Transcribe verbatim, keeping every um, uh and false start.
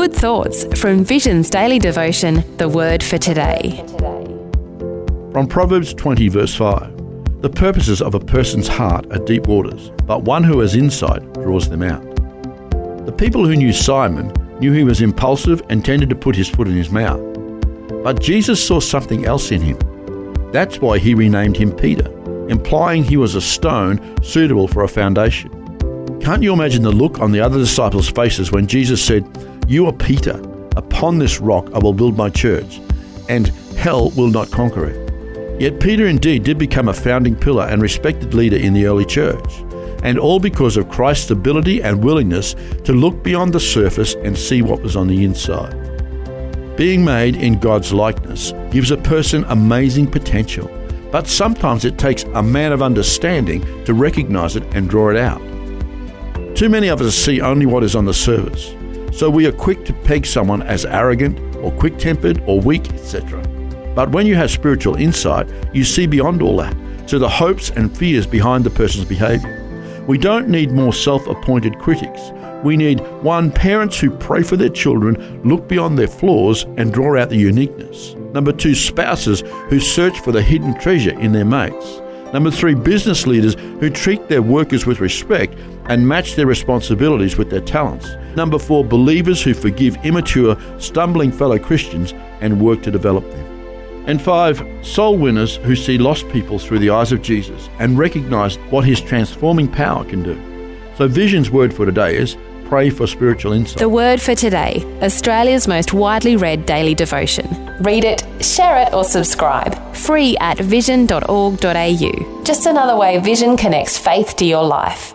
Good thoughts from Vision's daily devotion, The Word for Today. From Proverbs twenty, verse five. The purposes of a person's heart are deep waters, but one who has insight draws them out. The people who knew Simon knew he was impulsive and tended to put his foot in his mouth. But Jesus saw something else in him. That's why he renamed him Peter, implying he was a stone suitable for a foundation. Can't you imagine the look on the other disciples' faces when Jesus said, "You are Peter, upon this rock I will build my church, and hell will not conquer it." Yet Peter indeed did become a founding pillar and respected leader in the early church, and all because of Christ's ability and willingness to look beyond the surface and see what was on the inside. Being made in God's likeness gives a person amazing potential, but sometimes it takes a man of understanding to recognize it and draw it out. Too many of us see only what is on the surface, so we are quick to peg someone as arrogant or quick-tempered or weak, et cetera. But when you have spiritual insight, you see beyond all that, to the hopes and fears behind the person's behavior. We don't need more self-appointed critics. We need, one, parents who pray for their children, look beyond their flaws and draw out the uniqueness. Number two, spouses who search for the hidden treasure in their mates. Number three, business leaders who treat their workers with respect and match their responsibilities with their talents. Number four, believers who forgive immature, stumbling fellow Christians and work to develop them. And five, soul winners who see lost people through the eyes of Jesus and recognize what his transforming power can do. So Vision's word for today is pray for spiritual insight. The Word for Today, Australia's most widely read daily devotion. Read it, share it or subscribe. Free at vision dot org dot a u. Just another way Vision connects faith to your life.